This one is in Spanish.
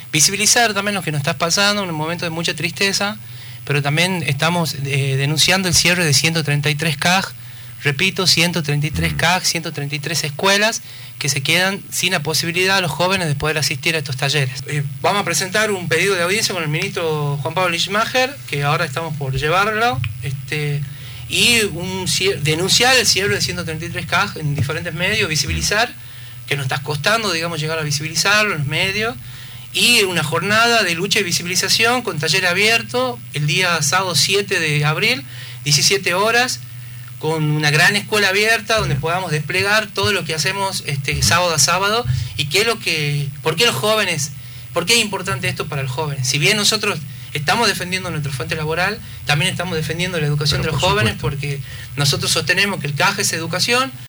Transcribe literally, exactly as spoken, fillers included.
visibilizar también lo que nos está pasando en un momento de mucha tristeza, pero también estamos eh, denunciando el cierre de ciento treinta y tres C A G, repito, ciento treinta y tres C A G, ciento treinta y tres escuelas que se quedan sin la posibilidad a los jóvenes de poder asistir a estos talleres. Eh, vamos a presentar un pedido de audiencia con el ministro Juan Pablo Lichmacher, que ahora estamos por llevarlo, este, y un, denunciar el cierre de ciento treinta y tres C A G en diferentes medios, visibilizar, que nos está costando, digamos, llegar a visibilizarlo en los medios, y una jornada de lucha y visibilización con taller abierto el día sábado siete de abril, diecisiete horas, con una gran escuela abierta donde podamos desplegar todo lo que hacemos este sábado a sábado y qué es lo que, por qué los jóvenes, por qué es importante esto para el joven. Si bien nosotros estamos defendiendo nuestra fuente laboral, también estamos defendiendo la educación Pero de los jóvenes, supuesto. Porque nosotros sostenemos que el C A G es educación.